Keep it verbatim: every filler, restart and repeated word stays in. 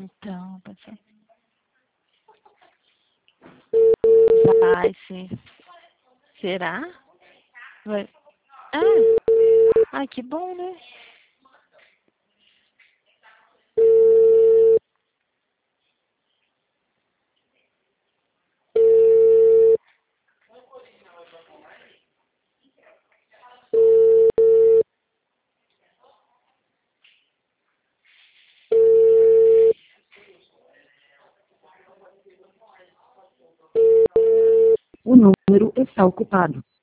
Então, pessoal. Vai ser. Será? Vai. Ah, ai, que bom, né? O número está ocupado.